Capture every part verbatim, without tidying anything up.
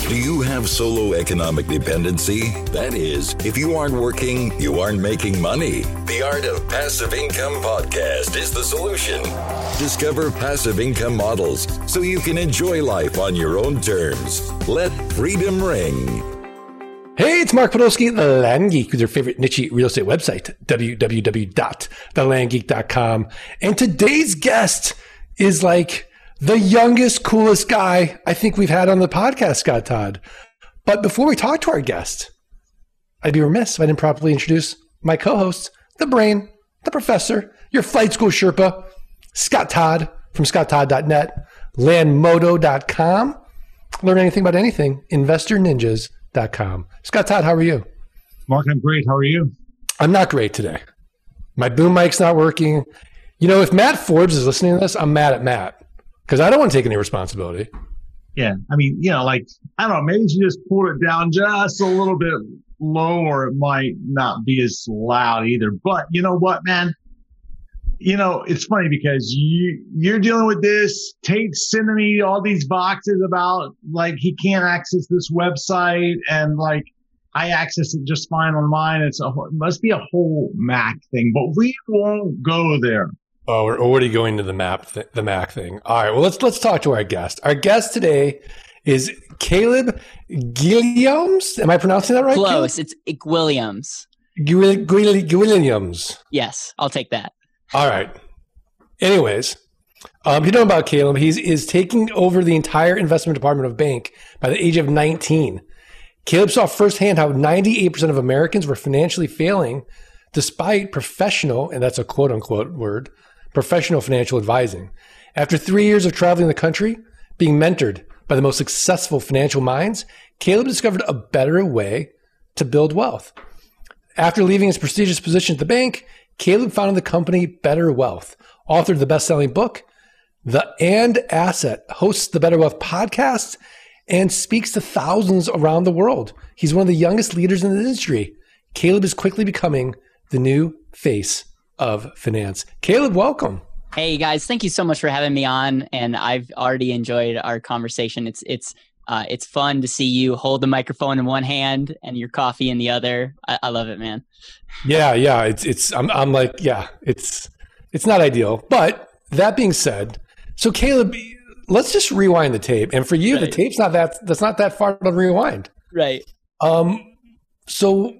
Do you have solo economic dependency? That is, if you aren't working, you aren't making money. The Art of Passive Income podcast is the solution. Discover passive income models so you can enjoy life on your own terms. Let freedom ring. Hey, it's Mark Podolsky, the Land Geek, with your favorite niche real estate website, w w w dot the land geek dot com. And today's guest is like the youngest, coolest guy I think we've had on the podcast, Scott Todd. But before we talk to our guest, I'd be remiss if I didn't properly introduce my co-host, the brain, the professor, your flight school Sherpa, Scott Todd from scott todd dot net, landmodo dot com. Learn anything about anything, investor ninjas dot com. Scott Todd, how are you? Mark, I'm great. How are you? I'm not great today. My boom mic's not working. You know, if Matt Forbes is listening to this, I'm mad at Matt because I don't want to take any responsibility. Yeah. I mean, you know, like, I don't know, maybe you just pull it down just a little bit lower. It might not be as loud either. But you know what, man? You know, it's funny because you, you're dealing with this. Tate's sending me all these boxes about, like, he can't access this website. And, like, I access it just fine on mine. It's a, it must be a whole Mac thing. But we won't go there. Oh, we're already going to the map, th- the Mac thing. All right. Well, let's let's talk to our guest. Our guest today is Caleb Guilliams. Am I pronouncing that right? Close. Caleb? It's Williams. Guilliams. Yes, I'll take that. All right. Anyways, um, you know about Caleb. He's is taking over the entire investment department of bank by the age of nineteen. Caleb saw firsthand how ninety-eight percent of Americans were financially failing despite professional, and that's a quote unquote word, professional financial advising. After three years of traveling the country, being mentored by the most successful financial minds, Caleb discovered a better way to build wealth. After leaving his prestigious position at the bank, Caleb founded the company Better Wealth, authored the best-selling book, The And Asset, hosts the Better Wealth podcast, and speaks to thousands around the world. He's one of the youngest leaders in the industry. Caleb is quickly becoming the new face of finance. Caleb, welcome. Hey guys, thank you so much for having me on, and I've already enjoyed our conversation. It's it's uh, it's fun to see you hold the microphone in one hand and your coffee in the other. I, I love it, man. Yeah, yeah. It's it's. I'm I'm like yeah. It's it's not ideal, but that being said, so Caleb, let's just rewind the tape. And for you, right. The tape's not that that's not that far to rewind. Right. Um. So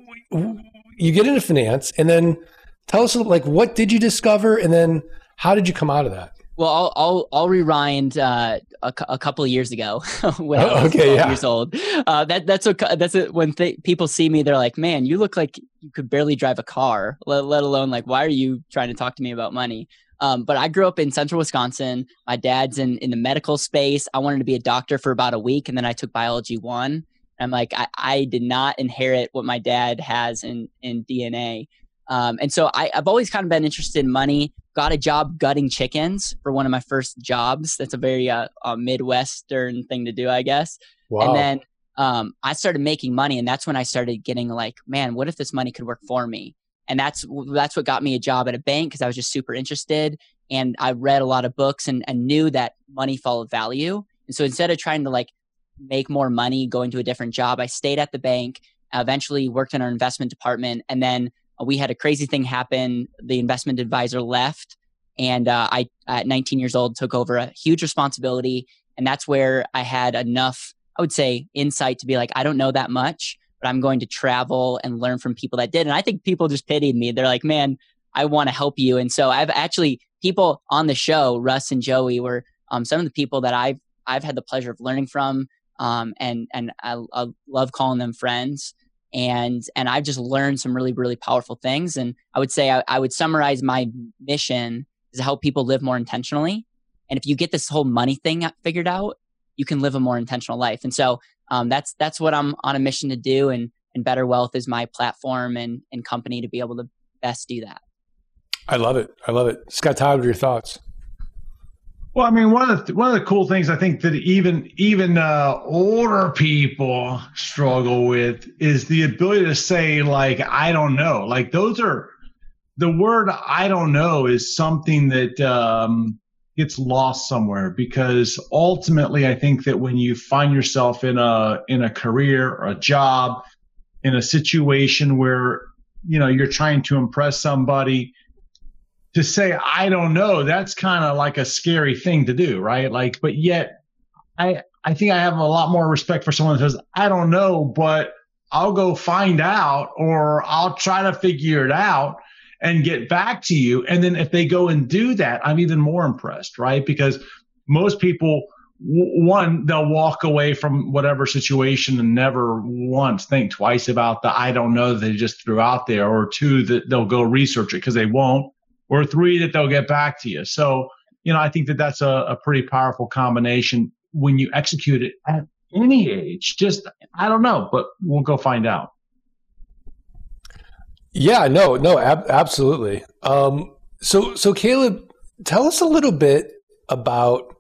you get into finance, and then tell us like what did you discover, and then how did you come out of that? Well, I'll I'll, I'll rewind uh, a, a couple of years ago when I was okay, twelve yeah. years old. Uh, that that's a, that's a, when th- people see me, they're like, "Man, you look like you could barely drive a car. Let, let alone like, why are you trying to talk to me about money?" Um, but I grew up in central Wisconsin. My dad's in in the medical space. I wanted to be a doctor for about a week, and then I took biology one. I'm like, I, I did not inherit what my dad has in, in D N A. Um, and so I, I've always kind of been interested in money, got a job gutting chickens for one of my first jobs. That's a very uh, uh, Midwestern thing to do, I guess. Wow. And then um, I started making money, and that's when I started getting like, man, what if this money could work for me? And that's that's what got me a job at a bank because I was just super interested. And I read a lot of books and, and knew that money followed value. And so instead of trying to like make more money going to a different job, I stayed at the bank, eventually worked in our investment department. And then uh, we had a crazy thing happen. The investment advisor left. And uh, I, at nineteen years old, took over a huge responsibility. And that's where I had enough, I would say, insight to be like, I don't know that much, but I'm going to travel and learn from people that did. And I think people just pitied me. They're like, man, I want to help you. And so I've actually, people on the show, Russ and Joey, were um, some of the people that I've, I've had the pleasure of learning from. Um, and, and I, I love calling them friends. And, and I've just learned some really, really powerful things. And I would say I, I would summarize my mission is to help people live more intentionally. And if you get this whole money thing figured out, you can live a more intentional life. And so, um, that's, that's what I'm on a mission to do. And, and Better Wealth is my platform and, and company to be able to best do that. I love it. I love it. Scott Todd, what are your thoughts? Well, I mean, one of the one of the cool things I think that even even uh, older people struggle with is the ability to say, like, I don't know. Like, those are the word "I don't know" is something that um, gets lost somewhere, because ultimately I think that when you find yourself in a in a career or a job, in a situation where, you know, you're trying to impress somebody, to say I don't know, that's kind of like a scary thing to do, right? Like, but yet I I think I have a lot more respect for someone that says I don't know, but I'll go find out, or I'll try to figure it out and get back to you. And then if they go and do that, I'm even more impressed, right? Because most people, w- one, they'll walk away from whatever situation and never once think twice about the I don't know that they just threw out there, or two, that they'll go research it because they won't, or three, that they'll get back to you. So, you know, I think that that's a, a pretty powerful combination when you execute it at any age. Just, I don't know, but we'll go find out. Yeah, no, no, ab- absolutely. Um, so, so Caleb, tell us a little bit about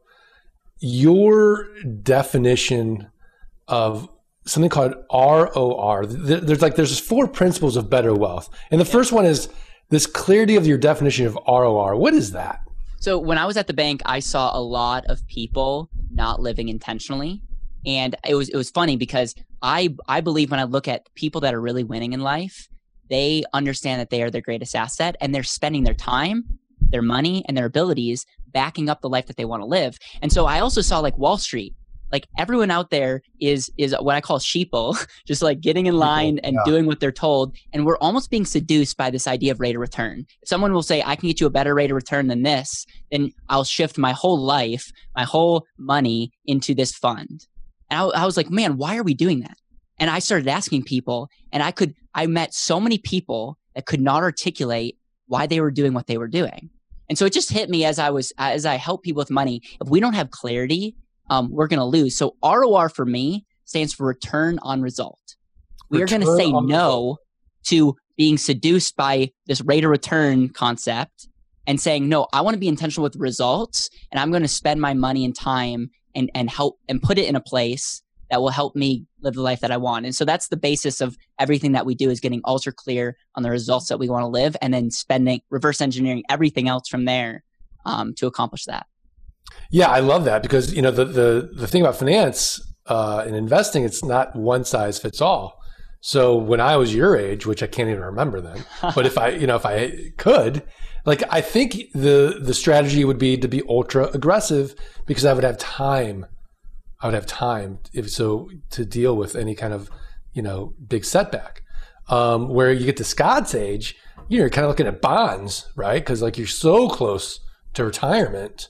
your definition of something called R O R. There's like, there's four principles of better wealth. And the first one is this clarity of your definition of R O R. What is that? So when I was at the bank, I saw a lot of people not living intentionally. And it was, it was funny because I, I believe when I look at people that are really winning in life, they understand that they are their greatest asset, and they're spending their time, their money, and their abilities backing up the life that they want to live. And so I also saw like Wall Street, like everyone out there is is what I call sheeple, just like getting in line and yeah. doing what they're told. And we're almost being seduced by this idea of rate of return. If someone will say, I can get you a better rate of return than this, then I'll shift my whole life, my whole money into this fund. And I, I was like, man, why are we doing that? And I started asking people, and I could, I met so many people that could not articulate why they were doing what they were doing. And so it just hit me as I was, as I help people with money. If we don't have clarity, um, we're going to lose. So R O R for me stands for return on result. We return are going to say no result. To being seduced by this rate of return concept and saying, no, I want to be intentional with results, and I'm going to spend my money and time and, and help and put it in a place that will help me live the life that I want. And so that's the basis of everything that we do, is getting ultra clear on the results that we want to live, and then spending, reverse engineering everything else from there um, to accomplish that. Yeah, I love that, because, you know, the the, the thing about finance uh, and investing, it's not one size fits all. So when I was your age, which I can't even remember then, but if I, you know, if I could, like, I think the the strategy would be to be ultra aggressive, because I would have time I would have time if so to deal with any kind of, you know, big setback. Um, where you get to Scott's age, you're kind of looking at bonds, right? Because like you're so close to retirement.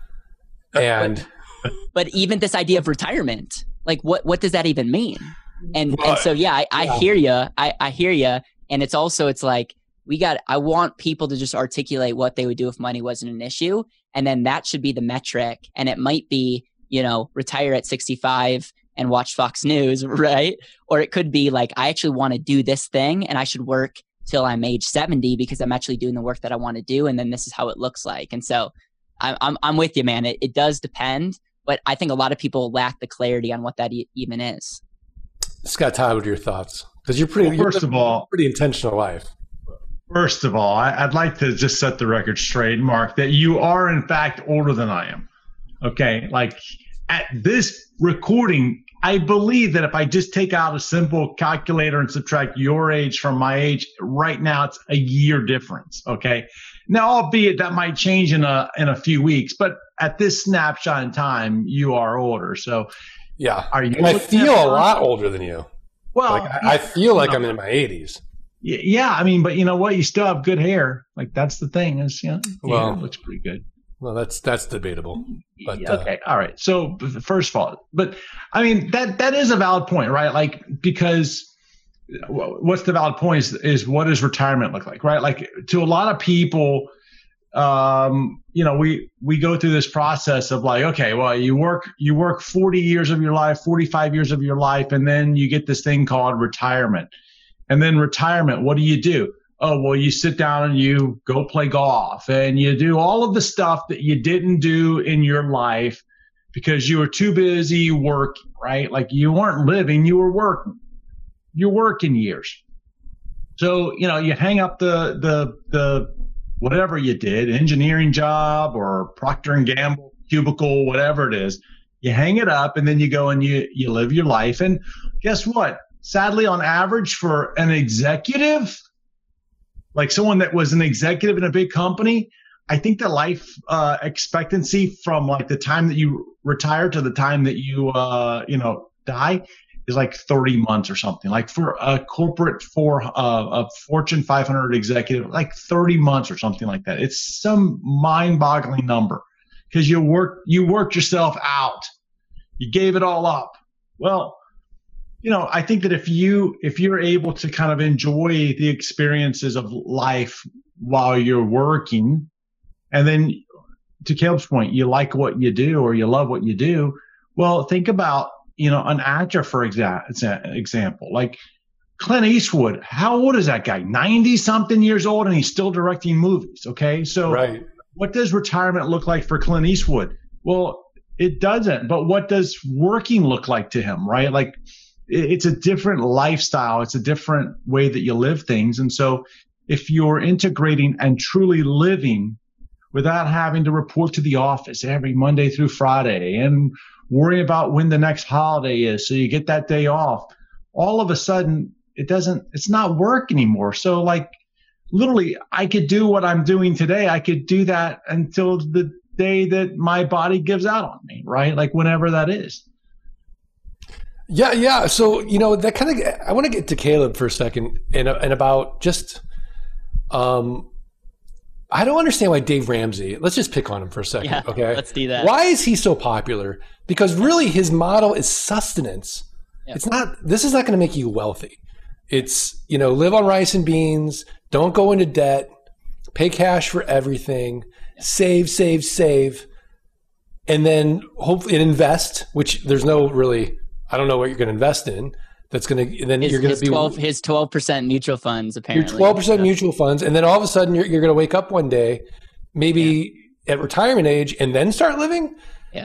And but, but even this idea of retirement, like what what does that even mean? And but, and so yeah, I, I yeah. hear you. I, I hear you. And it's also it's like we got. I want people to just articulate what they would do if money wasn't an issue, and then that should be the metric. And it might be, you know, retire at sixty-five and watch Fox News, right? Or it could be like, I actually want to do this thing, and I should work till I'm age seventy because I'm actually doing the work that I want to do. And then this is how it looks like. And so I'm, I'm, I'm with you, man. It, it does depend, but I think a lot of people lack the clarity on what that e- even is. Scott, Todd, what are your thoughts? Because you're pretty, well, first you're of all, pretty intentional life. First of all, I, I'd like to just set the record straight, Mark, that you are in fact older than I am. Okay, like at this recording, I believe that if I just take out a simple calculator and subtract your age from my age, right now it's a year difference. Okay, now albeit that might change in a in a few weeks, but at this snapshot in time, you are older. So yeah, are you? And I feel a lot older than you. Well, like, I, I feel like I'm in my eighties. Yeah, I mean, but you know what? You still have good hair. Like that's the thing is, you know, well, it looks pretty good. Well, that's that's debatable. But, okay, uh, all right. So first of all, but I mean that that is a valid point, right? Like because what's the valid point is, is what does retirement look like, right? Like to a lot of people, um, you know, we we go through this process of like, okay, well, you work you work forty years of your life, forty-five years of your life, and then you get this thing called retirement. And then retirement, what do you do? Oh, well, you sit down and you go play golf and you do all of the stuff that you didn't do in your life because you were too busy working, right? Like you weren't living, you were working. You're working years. So, you know, you hang up the, the, the, whatever you did, engineering job or Procter and Gamble, cubicle, whatever it is, you hang it up and then you go and you, you live your life. And guess what? Sadly, on average for an executive, like someone that was an executive in a big company, I think the life uh, expectancy from like the time that you retire to the time that you, uh, you know, die is like thirty months or something. Like for a corporate for uh, a Fortune five hundred executive, like thirty months or something like that. It's some mind-boggling number because you work, you worked yourself out. You gave it all up. Well, you know, I think that if you if you're able to kind of enjoy the experiences of life while you're working, and then to Caleb's point, you like what you do or you love what you do. Well, think about, you know, an actor, for exa- example, like Clint Eastwood. How old is that guy? ninety something years old, and he's still directing movies. Okay. So right. What does retirement look like for Clint Eastwood? Well, it doesn't. But what does working look like to him? Right. Like, it's a different lifestyle. It's a different way that you live things. And so if you're integrating and truly living without having to report to the office every Monday through Friday and worry about when the next holiday is so you get that day off, all of a sudden it doesn't, it's not work anymore. So like literally I could do what I'm doing today. I could do that until the day that my body gives out on me, right? Like whenever that is. Yeah, yeah. So, you know, that kind of, I want to get to Caleb for a second and, and about just, um, I don't understand why Dave Ramsey, let's just pick on him for a second. Yeah, okay. Let's do that. Why is he so popular? Because really his model is sustenance. Yep. It's not, this is not going to make you wealthy. It's, you know, live on rice and beans, don't go into debt, pay cash for everything, yep. save, save, save, and then hopefully invest, which there's no really, I don't know what you're going to invest in. That's going to, then his, you're going to be twelve, his twelve percent mutual funds, apparently. Your twelve percent mutual funds. And then all of a sudden you're, you're going to wake up one day, maybe yeah. at retirement age, and then start living. Yeah.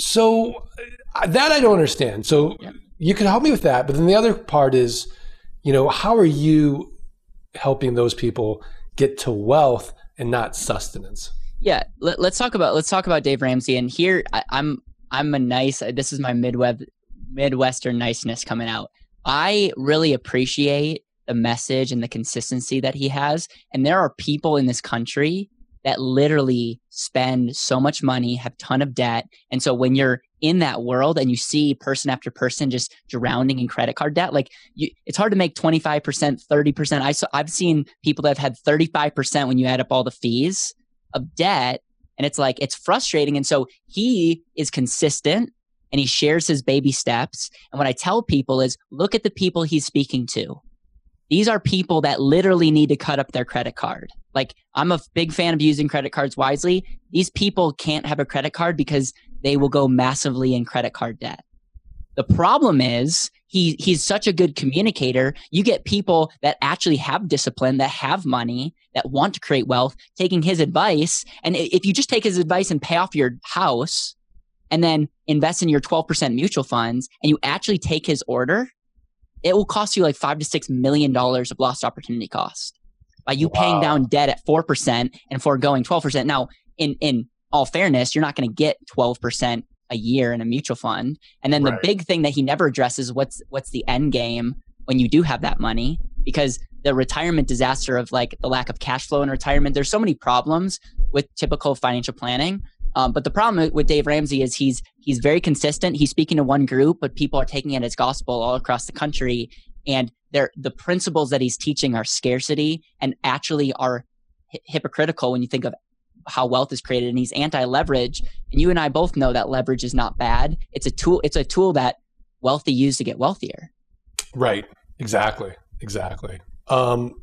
So that I don't understand. So yeah. you can help me with that. But then the other part is, you know, how are you helping those people get to wealth and not sustenance? Yeah. Let, let's talk about, let's talk about Dave Ramsey. And here I, I'm, I'm a nice, this is my Midwest, Midwestern niceness coming out. I really appreciate the message and the consistency that he has. And there are people in this country that literally spend so much money, have a ton of debt. And so when you're in that world and you see person after person just drowning in credit card debt, like you, it's hard to make twenty-five percent, thirty percent. I saw, I've seen people that have had thirty-five percent when you add up all the fees of debt. And it's like, it's frustrating. And so he is consistent. And he shares his baby steps. And what I tell people is, look at the people he's speaking to. These are people that literally need to cut up their credit card. Like, I'm a big fan of using credit cards wisely. These people can't have a credit card because they will go massively in credit card debt. The problem is he he's such a good communicator. You get people that actually have discipline, that have money, that want to create wealth, taking his advice. And if you just take his advice and pay off your house, and then invest in your twelve percent mutual funds, and you actually take his order, it will cost you like five to six million dollars of lost opportunity cost by you wow. paying down debt at four percent and foregoing twelve percent. Now, in, in all fairness, you're not going to get twelve percent a year in a mutual fund. And then right. the big thing that he never addresses, what's, what's the end game when you do have that money? Because the retirement disaster of like the lack of cash flow in retirement, there's so many problems with typical financial planning. Um, but the problem with Dave Ramsey is he's he's very consistent. He's speaking to one group, but people are taking it as gospel all across the country. And they're, the principles that he's teaching are scarcity and actually are hi- hypocritical when you think of how wealth is created. And he's anti-leverage. And you and I both know that leverage is not bad. It's a tool. It's a tool that wealthy use to get wealthier. Right. Exactly. Exactly. Um,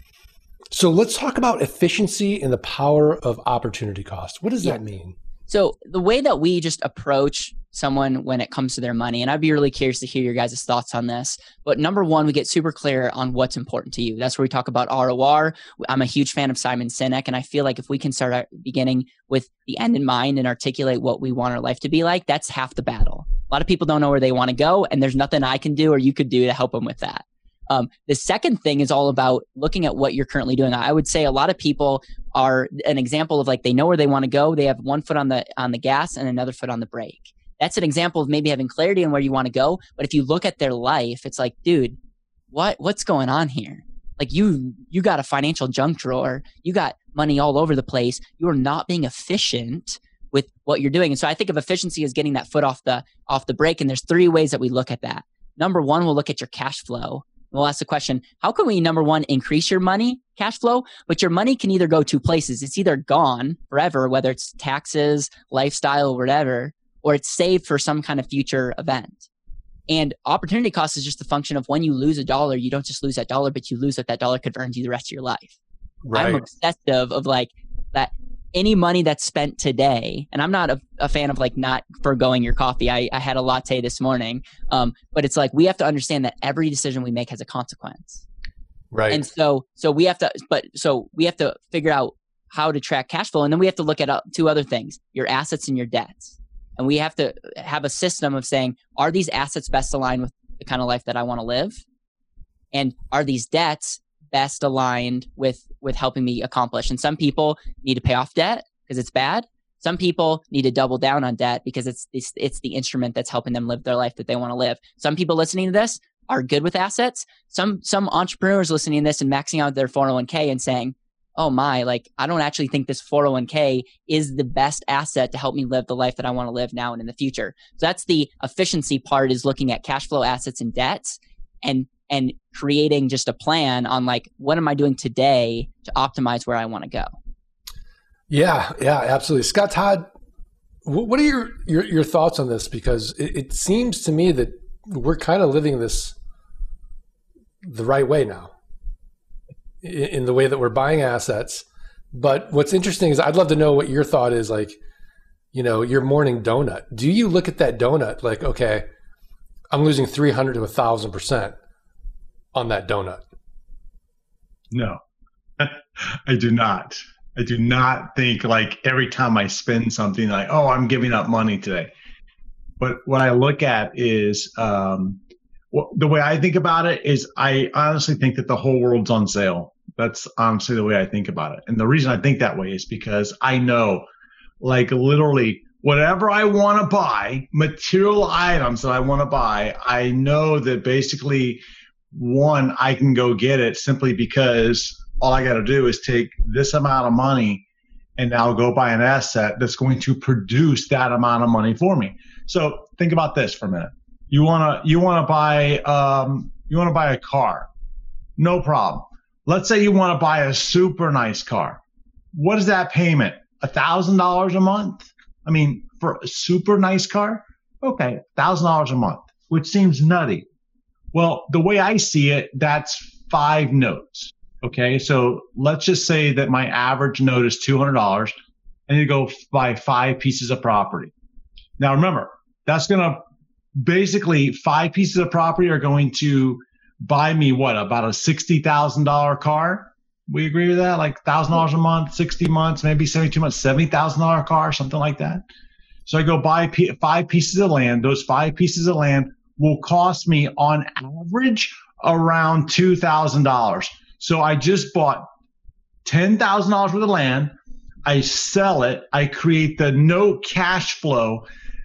so let's talk about efficiency and the power of opportunity cost. What does yeah. that mean? So the way that we just approach someone when it comes to their money, and I'd be really curious to hear your guys' thoughts on this, but number one, we get super clear on what's important to you. That's where we talk about R O R. I'm a huge fan of Simon Sinek, and I feel like if we can start at beginning with the end in mind and articulate what we want our life to be like, that's half the battle. A lot of people don't know where they want to go, and there's nothing I can do or you could do to help them with that. Um, the second thing is all about looking at what you're currently doing. I would say a lot of people are an example of like, they know where they want to go. They have one foot on the, on the gas and another foot on the brake. That's an example of maybe having clarity on where you want to go. But if you look at their life, it's like, dude, what, what's going on here? Like you, you got a financial junk drawer. You got money all over the place. You are not being efficient with what you're doing. And so I think of efficiency as getting that foot off the, off the brake. And there's three ways that we look at that. Number one, we'll look at your cash flow. We'll ask the question, how can we, number one, increase your money cash flow? But your money can either go two places. It's either gone forever, whether it's taxes, lifestyle, whatever, or it's saved for some kind of future event. And opportunity cost is just a function of when you lose a dollar, you don't just lose that dollar, but you lose what that dollar could earn you the rest of your life. Right. I'm obsessive of like that any money that's spent today, and I'm not a, a fan of like not foregoing your coffee. I, I had a latte this morning, um, but it's like we have to understand that every decision we make has a consequence. Right. And so, so we have to, but so we have to figure out how to track cash flow, and then we have to look at uh, two other things: your assets and your debts. And we have to have a system of saying, are these assets best aligned with the kind of life that I want to live? And are these debts best aligned with, with helping me accomplish? And some people need to pay off debt because it's bad. Some people need to double down on debt because it's, it's, it's the instrument that's helping them live their life that they want to live. Some people listening to this are good with assets. Some, some entrepreneurs listening to this and maxing out their four oh one k and saying, oh my, like, I don't actually think this four oh one k is the best asset to help me live the life that I want to live now and in the future. So that's the efficiency part, is looking at cash flow, assets, and debts, and, and creating just a plan on like, what am I doing today to optimize where I want to go? Yeah, yeah, absolutely. Scott Todd, what are your, your, your thoughts on this? Because it, it seems to me that we're kind of living this the right way now, in the way that we're buying assets. But what's interesting is I'd love to know what your thought is, like, you know, your morning donut. Do you look at that donut like, okay, I'm losing three hundred to a thousand percent on that donut? No, I do not. I do not think like every time I spend something like, oh, I'm giving up money today. But what I look at is, um, well, the way I think about it is I honestly think that the whole world's on sale. That's honestly the way I think about it. And the reason I think that way is because I know, like, literally whatever I want to buy, material items that I want to buy, I know that basically, one, I can go get it simply because all I got to do is take this amount of money and now go buy an asset that's going to produce that amount of money for me. So think about this for a minute. You want to you want to buy um you want to buy a car. No problem. Let's say you want to buy a super nice car. What is that payment? A thousand dollars a month? I mean, for a super nice car? Okay, a thousand dollars a month, which seems nutty. Well, the way I see it, that's five notes. Okay, so let's just say that my average note is two hundred dollars. I need to go buy five pieces of property. Now remember, that's going to basically, five pieces of property are going to buy me what, about a sixty thousand dollars car? We agree with that? Like one thousand dollars a month, sixty months, maybe seventy-two months, seventy thousand dollars car, something like that. So I go buy p- five pieces of land. Those five pieces of land will cost me on average around two thousand dollars. So I just bought ten thousand dollars worth of land. I sell it. I create the no cash flow,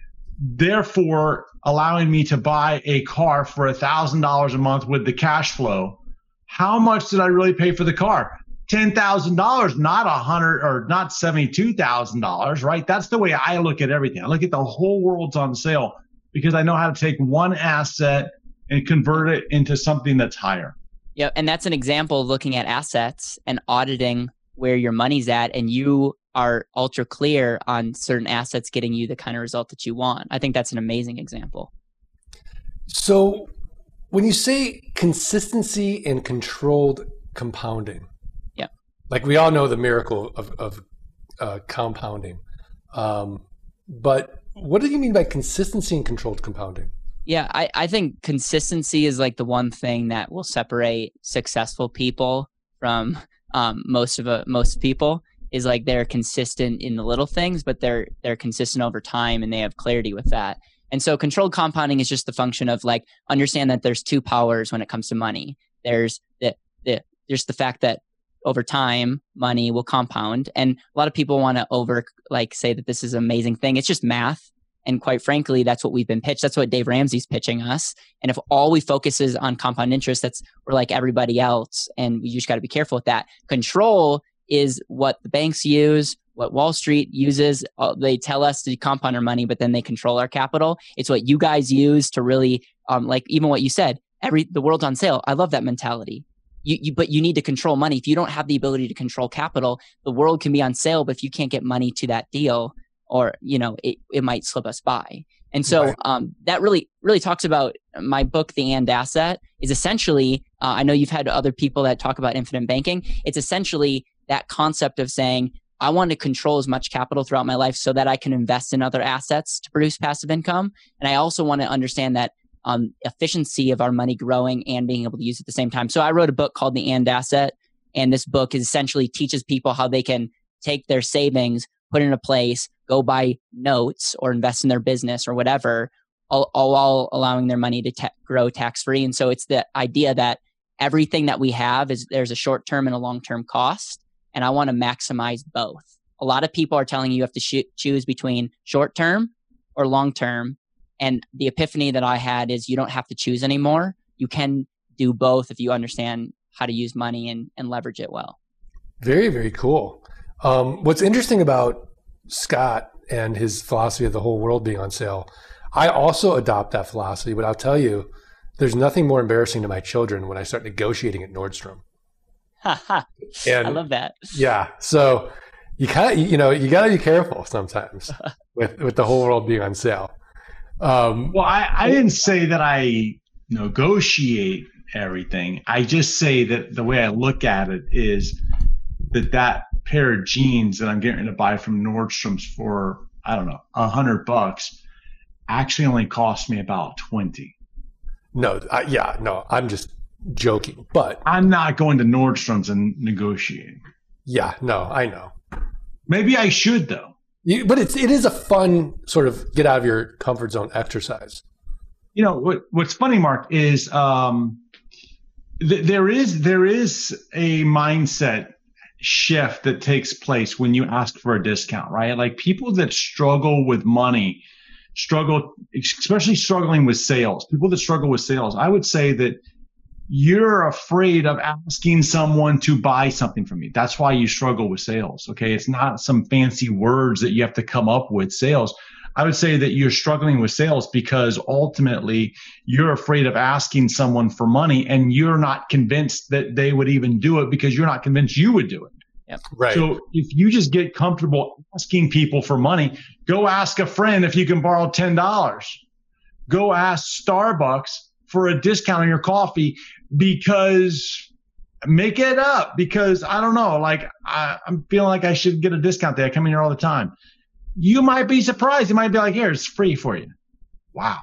therefore allowing me to buy a car for one thousand dollars a month with the cash flow. How much did I really pay for the car? ten thousand dollars, not one hundred or not seventy-two thousand dollars, right? That's the way I look at everything. I look at the whole world's on sale because I know how to take one asset and convert it into something that's higher. Yeah, and that's an example of looking at assets and auditing where your money's at, and you are ultra clear on certain assets getting you the kind of result that you want. I think that's an amazing example. So when you say consistency and controlled compounding, yeah, like we all know the miracle of, of uh, compounding, um, but what do you mean by consistency and controlled compounding? Yeah, I, I think consistency is like the one thing that will separate successful people from um, most of a, most people. Is like they're consistent in the little things, but they're they're consistent over time, and they have clarity with that. And so controlled compounding is just the function of like understand that there's two powers when it comes to money. There's the, the there's the fact that over time, money will compound. And a lot of people want to over like say that this is an amazing thing. It's just math. And quite frankly, that's what we've been pitched. That's what Dave Ramsey's pitching us. And if all we focus is on compound interest, that's we're like everybody else. And we just got to be careful with that. Control is what the banks use, what Wall Street uses. Uh, they tell us to compound our money, but then they control our capital. It's what you guys use to really, um, like even what you said, every the world's on sale. I love that mentality. You, you, but you need to control money. If you don't have the ability to control capital, the world can be on sale, but if you can't get money to that deal, or, you know, it, it might slip us by. And so right. um, that really, really talks about my book, The And Asset, is essentially, uh, I know you've had other people that talk about infinite banking. It's essentially that concept of saying, I want to control as much capital throughout my life so that I can invest in other assets to produce passive income. And I also want to understand that um, efficiency of our money growing and being able to use it at the same time. So I wrote a book called The And Asset. And this book is essentially teaches people how they can take their savings, put it in a place, go buy notes or invest in their business or whatever, all, all while allowing their money to ta- grow tax-free. And so it's the idea that everything that we have is there's a short-term and a long-term cost. And I want to maximize both. A lot of people are telling you you have to sh- choose between short-term or long-term. And the epiphany that I had is you don't have to choose anymore. You can do both if you understand how to use money and, and leverage it well. Very, very cool. Um, what's interesting about Scott and his philosophy of the whole world being on sale, I also adopt that philosophy, but I'll tell you, there's nothing more embarrassing to my children when I start negotiating at Nordstrom. And I love that. Yeah. So you kind of, you know, you got to be careful sometimes with, with the whole world being on sale. Um, well, I, I didn't say that I negotiate everything. I just say that the way I look at it is that that pair of jeans that I'm getting to buy from Nordstrom's for, I don't know, a hundred bucks actually only cost me about twenty. No, I, yeah, no, I'm just joking, but I'm not going to Nordstrom's and negotiating. Yeah, no, I know. Maybe I should though. You, but it's it is a fun sort of get out of your comfort zone exercise. You know what? What's funny, Mark, is um, th- there is there is a mindset shift that takes place when you ask for a discount, right? Like people that struggle with money, struggle, especially struggling with sales. People that struggle with sales, I would say that you're afraid of asking someone to buy something from you. That's why you struggle with sales. Okay. It's not some fancy words that you have to come up with sales. I would say that you're struggling with sales because ultimately you're afraid of asking someone for money and you're not convinced that they would even do it because you're not convinced you would do it. Yep. Right. So if you just get comfortable asking people for money, go ask a friend if you can borrow ten dollars. Go ask Starbucks for a discount on your coffee because make it up because I don't know, like I, I'm feeling like I should get a discount there. I come in here all the time. You might be surprised. You might be like, here, it's free for you. Wow.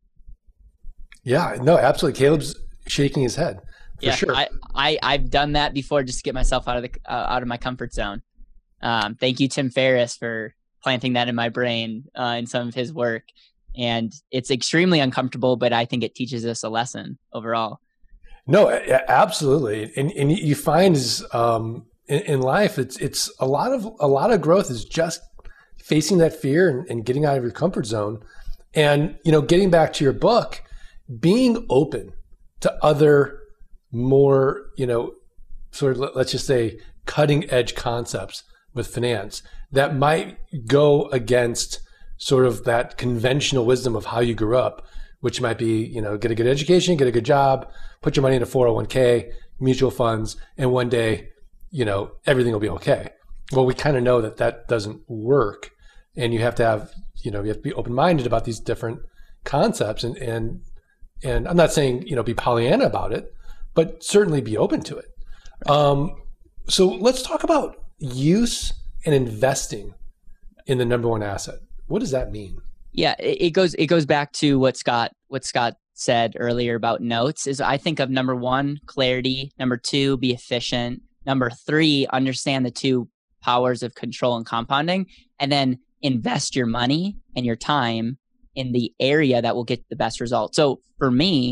Yeah, no, absolutely. Caleb's shaking his head. For yeah, sure. I, I, I've done that before just to get myself out of the uh, out of my comfort zone. Um, thank you, Tim Ferriss, for planting that in my brain uh, in some of his work. And it's extremely uncomfortable, but I think it teaches us a lesson overall. No, absolutely. And and you find is um, in, in life, it's it's a lot of a lot of growth is just facing that fear and, and getting out of your comfort zone. And, you know, getting back to your book, being open to other more, you know, sort of, let's just say, cutting edge concepts with finance that might go against sort of that conventional wisdom of how you grew up, which might be, you know, get a good education, get a good job, put your money in a four oh one k, mutual funds, and one day, you know, everything will be okay. Well, we kind of know that that doesn't work. And you have to have, you know, you have to be open-minded about these different concepts. And, and, and I'm not saying, you know, be Pollyanna about it, but certainly be open to it. Um, so let's talk about use and investing in the number one asset. What does that mean? Yeah, it, it goes, it goes back to what Scott, what Scott said earlier about notes is I think of number one, clarity. Number two, be efficient. Number three, understand the two powers of control and compounding, and then invest your money and your time in the area that will get the best result. So for me,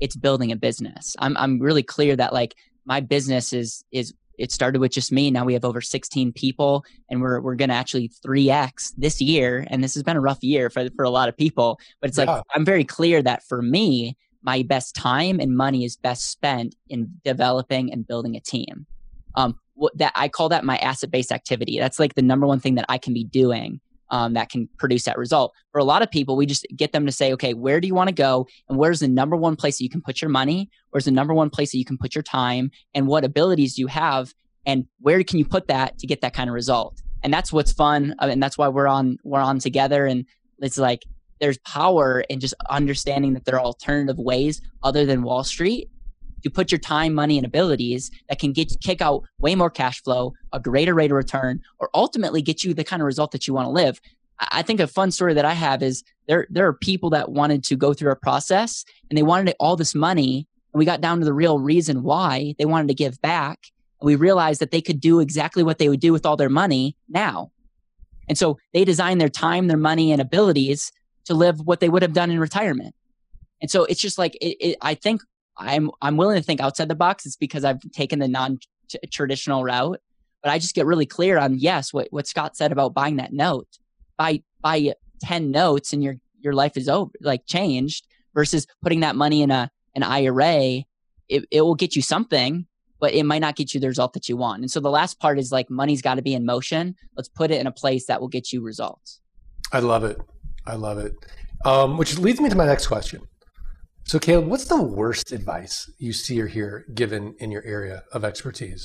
it's building a business. I'm I'm really clear that like my business is is it started with just me. Now we have over sixteen people, and we're we're going to actually three X this year. And this has been a rough year for for a lot of people. But it's yeah. like I'm very clear that for me, my best time and money is best spent in developing and building a team. Um, what that I call that my asset-based activity. That's like the number one thing that I can be doing um, that can produce that result. For a lot of people, we just get them to say, okay, where do you want to go? And where's the number one place that you can put your money? Where's the number one place that you can put your time? And what abilities do you have? And where can you put that to get that kind of result? And that's what's fun. I mean, that's why we're on, we're on together. And it's like, there's power in just understanding that there are alternative ways other than Wall Street to put your time, money, and abilities that can get kick out way more cash flow, a greater rate of return, or ultimately get you the kind of result that you want to live. I think a fun story that I have is there there are people that wanted to go through a process and they wanted all this money, and we got down to the real reason why they wanted to give back. And we realized that they could do exactly what they would do with all their money now. And so they designed their time, their money, and abilities to live what they would have done in retirement. And so it's just like, it, it, I think I'm I'm willing to think outside the box. It's because I've taken the non-traditional route, but I just get really clear on, yes, what, what Scott said about buying that note. Buy buy ten notes and your your life is over, like changed, versus putting that money in a an I R A. It it will get you something, but it might not get you the result that you want. And so the last part is like, money's got to be in motion. Let's put it in a place that will get you results. I love it. I love it. Um, which leads me to my next question. So Caleb, what's the worst advice you see or hear given in your area of expertise?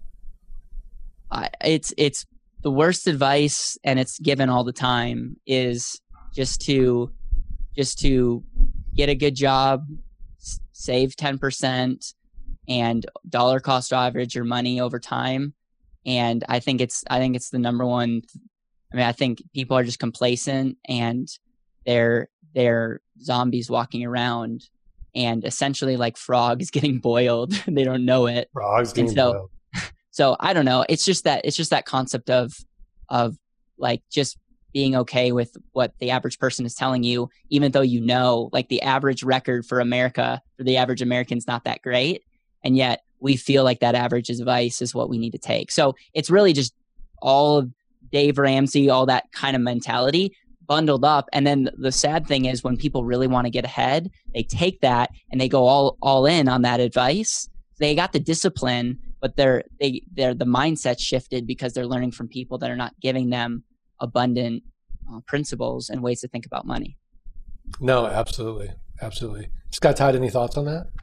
Uh, it's it's the worst advice, and it's given all the time, is just to just to get a good job, s- save ten percent, and dollar cost average your money over time. And I think it's I think it's the number one. I mean, I think people are just complacent, and they're they're zombies walking around, and essentially like frogs getting boiled. They don't know it. Frogs getting so, boiled. So I don't know. It's just that it's just that concept of of like just being okay with what the average person is telling you, even though you know, like the average record for America, for the average American is not that great, and yet we feel like that average advice is what we need to take. So it's really just all of Dave Ramsey, all that kind of mentality bundled up. And then the sad thing is when people really want to get ahead, they take that and they go all all in on that advice. They got the discipline, but they're they they're the mindset shifted because they're learning from people that are not giving them abundant uh, principles and ways to think about money. No, absolutely, absolutely. Scott Todd, any thoughts on that?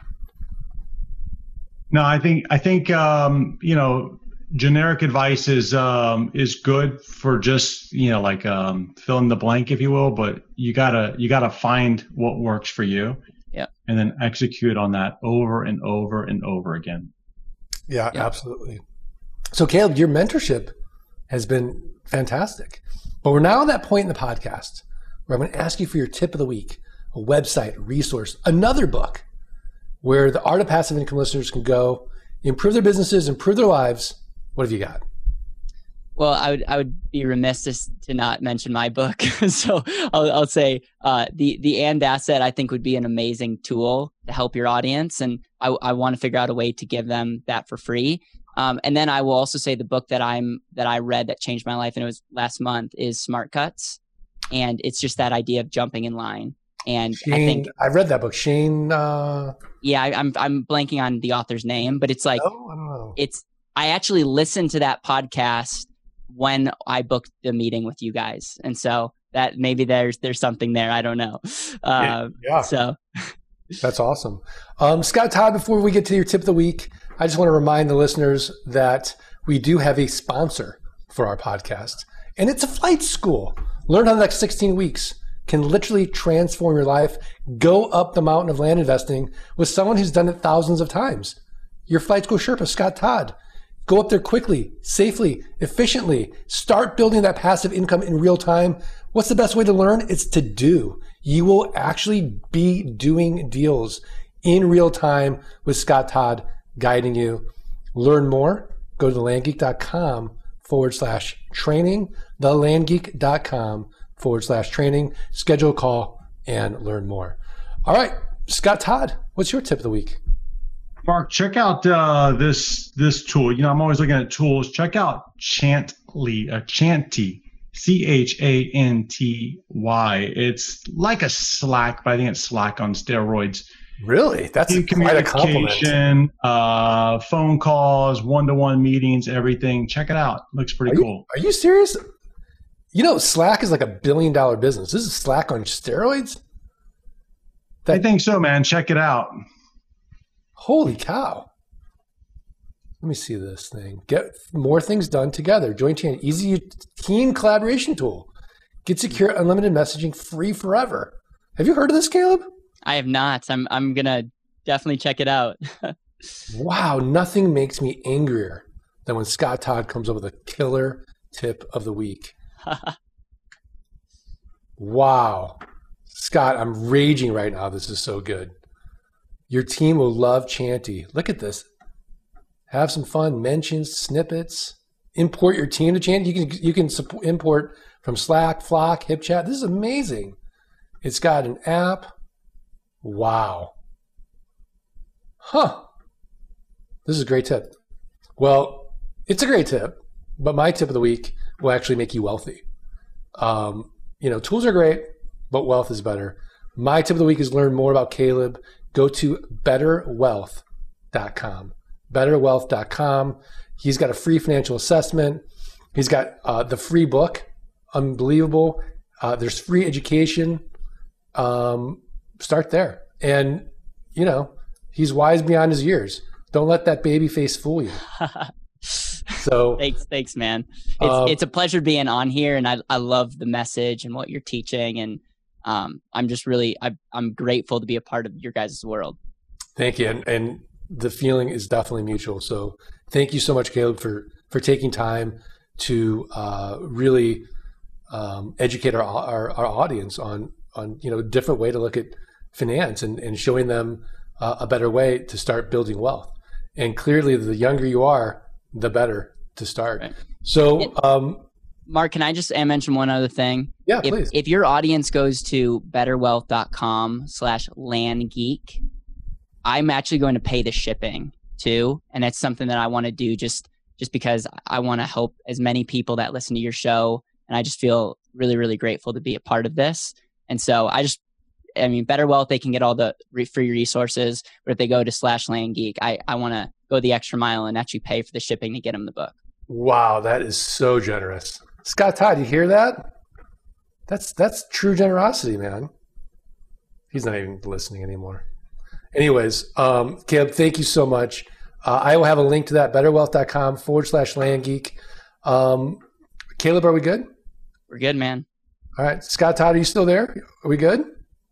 No, I think I think um, you know, generic advice is um, is good for just, you know, like um, fill in the blank, if you will. But you gotta you gotta find what works for you, yeah, and then execute on that over and over and over again. Yeah, yeah, absolutely. So Caleb, your mentorship has been fantastic, but we're now at that point in the podcast where I'm going to ask you for your tip of the week, a website, a resource, another book where the Art of Passive Income listeners can go improve their businesses, improve their lives. What have you got? Well, I would I would be remiss to, to not mention my book. So I'll, I'll say uh, the the And Asset, I think, would be an amazing tool to help your audience, and I, I want to figure out a way to give them that for free. Um, and then I will also say the book that I'm that I read that changed my life, and it was last month, is Smart Cuts, and it's just that idea of jumping in line. And Shane, I think I read that book. Shane. Uh... Yeah, I, I'm I'm blanking on the author's name, but it's like oh, I don't know. It's I actually listened to that podcast when I booked the meeting with you guys, and so that maybe there's there's something there. I don't know. Uh, yeah, yeah. So that's awesome, um, Scott Todd. Before we get to your tip of the week, I just want to remind the listeners that we do have a sponsor for our podcast, and it's a flight school. Learn how the next sixteen weeks can literally transform your life. Go up the mountain of land investing with someone who's done it thousands of times. Your flight school Sherpa, Scott Todd. Go up there quickly, safely, efficiently. Start building that passive income in real time. What's the best way to learn? It's to do. You will actually be doing deals in real time with Scott Todd guiding you. Learn more. Go to thelandgeek.com forward slash training, thelandgeek.com forward slash training. Schedule a call and learn more. All right. Scott Todd, what's your tip of the week? Mark, check out uh, this this tool. You know, I'm always looking at tools. Check out Chantly, uh, Chanty, C H A N T Y. It's like a Slack, but I think it's Slack on steroids. Really? That's quite a compliment. Communication, uh, phone calls, one-to-one meetings, everything. Check it out. Looks pretty are cool. You, are you serious? You know, Slack is like a billion dollar business. This is Slack on steroids? That, I think so, man. Check it out. Holy cow. Let me see this thing. Get more things done together. Join team. Easy team collaboration tool. Get secure unlimited messaging free forever. Have you heard of this, Caleb? I have not. I'm I'm gonna definitely check it out. Wow, nothing makes me angrier than when Scott Todd comes up with a killer tip of the week. Wow. Scott, I'm raging right now. This is so good. Your team will love Chanty. Look at this. Have some fun. Mentions, snippets. Import your team to Chanty. You can you can support, import from Slack, Flock, HipChat. This is amazing. It's got an app. Wow. Huh. This is a great tip. Well, it's a great tip, but my tip of the week will actually make you wealthy. Um, you know, tools are great, but wealth is better. My tip of the week is learn more about Caleb. Go to better wealth dot com. better wealth dot com. He's got a free financial assessment. He's got uh, the free book. Unbelievable. Uh, there's free education. Um, start there. And, you know, he's wise beyond his years. Don't let that baby face fool you. So thanks, thanks, man. It's um, it's a pleasure being on here, and I I love the message and what you're teaching, and um, I'm just really I, I'm grateful to be a part of your guys' world. Thank you, and and the feeling is definitely mutual. So thank you so much, Caleb, for for taking time to uh, really um, educate our, our our audience on on you know a different way to look at finance and and showing them uh, a better way to start building wealth. And clearly, the younger you are, the better to start. Right. So, um, Mark, can I just mention one other thing? Yeah, if, please. If your audience goes to betterwealth.com slash landgeek, I'm actually going to pay the shipping too. And that's something that I want to do just, just because I want to help as many people that listen to your show. And I just feel really, really grateful to be a part of this. And so I just, I mean, Better Wealth, they can get all the re- free resources, but if they go to slash landgeek, I, I want to go the extra mile and actually pay for the shipping to get them the book. Wow, that is so generous. Scott Todd, you hear that? That's that's true generosity, man. He's not even listening anymore. Anyways, um, Caleb, thank you so much. Uh, I will have a link to that, betterwealth.com forward slash landgeek. Um, Caleb, are we good? We're good, man. All right. Scott Todd, are you still there? Are we good?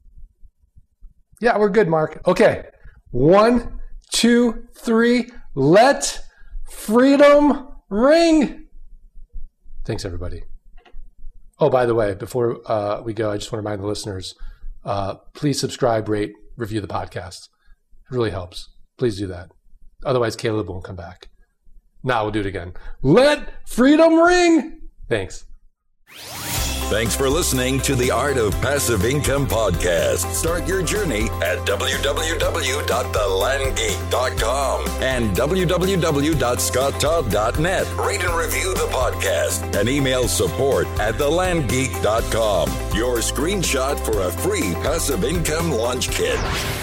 Yeah, we're good, Mark. Okay. One, two, three. Let freedom ring. Thanks, everybody. Oh, by the way, before uh, we go, I just want to remind the listeners, uh, please subscribe, rate, review the podcast. It really helps. Please do that. Otherwise, Caleb won't come back. Now we'll do it again. Let freedom ring. Thanks. Thanks for listening to the Art of Passive Income podcast. Start your journey at w w w dot the land geek dot com and w w w dot scott todd dot net. Rate and review the podcast and email support at the land geek dot com. Your screenshot for a free passive income launch kit.